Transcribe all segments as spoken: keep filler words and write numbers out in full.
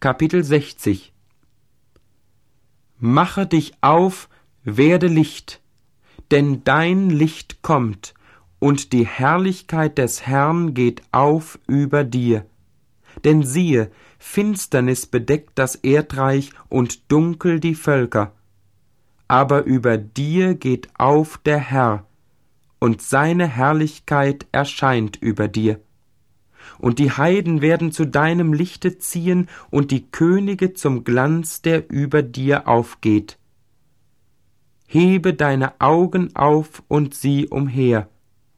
Kapitel sechzig. Mache dich auf, werde Licht, denn dein Licht kommt, und die Herrlichkeit des Herrn geht auf über dir. Denn siehe, Finsternis bedeckt das Erdreich und dunkel die Völker. Aber über dir geht auf der Herr, und seine Herrlichkeit erscheint über dir. Und die Heiden werden zu deinem Lichte ziehen und die Könige zum Glanz, der über dir aufgeht. Hebe deine Augen auf und sieh umher.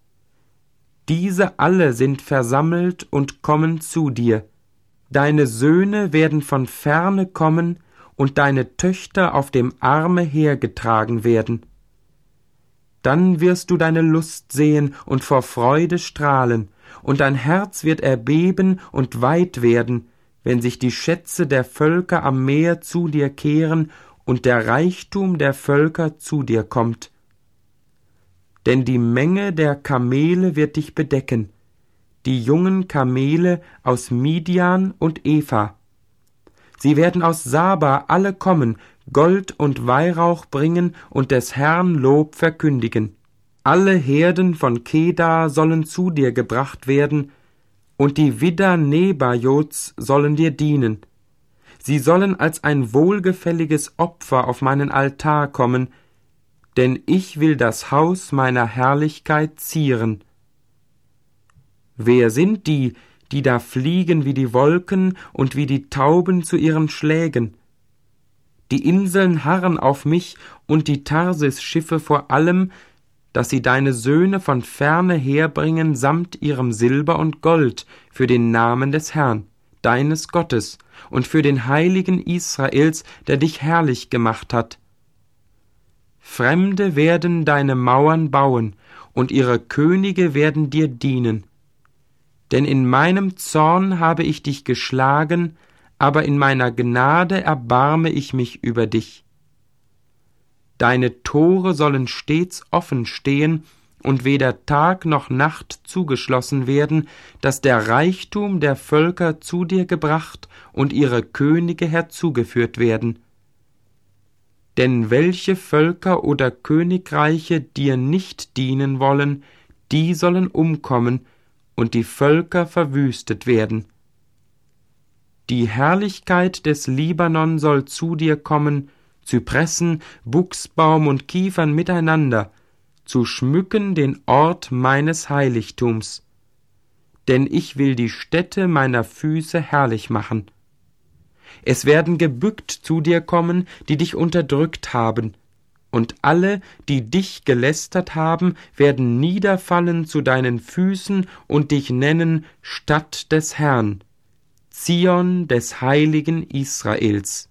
Diese alle sind versammelt und kommen zu dir. Deine Söhne werden von ferne kommen und deine Töchter auf dem Arme hergetragen werden. Dann wirst du deine Lust sehen und vor Freude strahlen, und dein Herz wird erbeben und weit werden, wenn sich die Schätze der Völker am Meer zu dir kehren und der Reichtum der Völker zu dir kommt. Denn die Menge der Kamele wird dich bedecken, die jungen Kamele aus Midian und Epha. Sie werden aus Saba alle kommen, Gold und Weihrauch bringen und des Herrn Lob verkündigen. Alle Herden von Kedar sollen zu dir gebracht werden, und die Widder Nebajots sollen dir dienen. Sie sollen als ein wohlgefälliges Opfer auf meinen Altar kommen, denn ich will das Haus meiner Herrlichkeit zieren. Wer sind die, die da fliegen wie die Wolken und wie die Tauben zu ihren Schlägen? Die Inseln harren auf mich und die Tarsis-Schiffe vor allem, dass sie deine Söhne von ferne herbringen samt ihrem Silber und Gold für den Namen des Herrn, deines Gottes, und für den Heiligen Israels, der dich herrlich gemacht hat. Fremde werden deine Mauern bauen, und ihre Könige werden dir dienen. Denn in meinem Zorn habe ich dich geschlagen, aber in meiner Gnade erbarme ich mich über dich. Deine Tore sollen stets offen stehen und weder Tag noch Nacht zugeschlossen werden, dass der Reichtum der Völker zu dir gebracht und ihre Könige herzugeführt werden. Denn welche Völker oder Königreiche dir nicht dienen wollen, die sollen umkommen und die Völker verwüstet werden. Die Herrlichkeit des Libanon soll zu dir kommen, Zypressen, Buchsbaum und Kiefern miteinander, zu schmücken den Ort meines Heiligtums. Denn ich will die Stätte meiner Füße herrlich machen. Es werden gebückt zu dir kommen, die dich unterdrückt haben, und alle, die dich gelästert haben, werden niederfallen zu deinen Füßen und dich nennen Stadt des Herrn, Zion des heiligen Israels.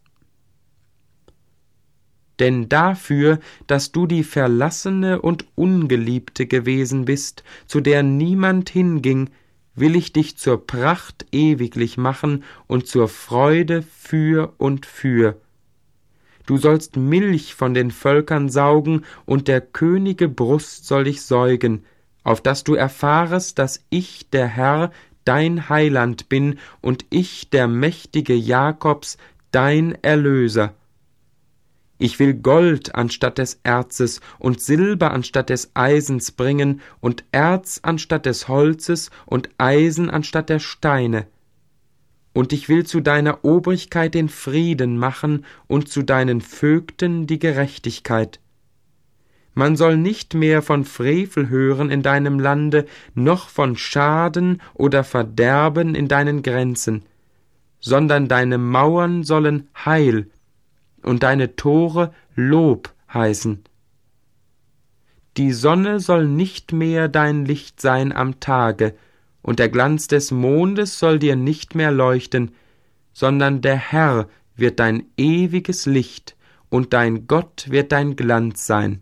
Denn dafür, dass du die Verlassene und Ungeliebte gewesen bist, zu der niemand hinging, will ich dich zur Pracht ewiglich machen und zur Freude für und für. Du sollst Milch von den Völkern saugen, und der Könige Brust soll dich säugen, auf dass du erfahrest, dass ich, der Herr, dein Heiland bin, und ich, der Mächtige Jakobs, dein Erlöser. Ich will Gold anstatt des Erzes und Silber anstatt des Eisens bringen und Erz anstatt des Holzes und Eisen anstatt der Steine. Und ich will zu deiner Obrigkeit den Frieden machen und zu deinen Vögten die Gerechtigkeit. Man soll nicht mehr von Frevel hören in deinem Lande, noch von Schaden oder Verderben in deinen Grenzen, sondern deine Mauern sollen Heil und deine Tore Lob heißen. Die Sonne soll nicht mehr dein Licht sein am Tage, und der Glanz des Mondes soll dir nicht mehr leuchten, sondern der Herr wird dein ewiges Licht, und dein Gott wird dein Glanz sein.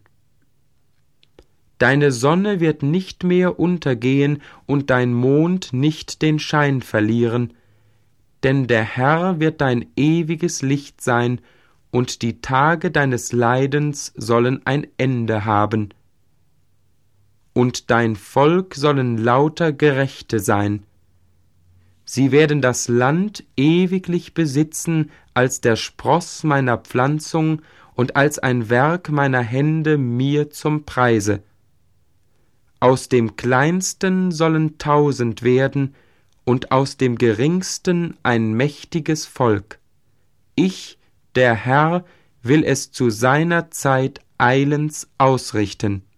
Deine Sonne wird nicht mehr untergehen, und dein Mond nicht den Schein verlieren, denn der Herr wird dein ewiges Licht sein, und die Tage deines Leidens sollen ein Ende haben. Und dein Volk sollen lauter Gerechte sein. Sie werden das Land ewiglich besitzen als der Spross meiner Pflanzung und als ein Werk meiner Hände mir zum Preise. Aus dem Kleinsten sollen tausend werden und aus dem Geringsten ein mächtiges Volk. Ich, der Herr, will es zu seiner Zeit eilends ausrichten.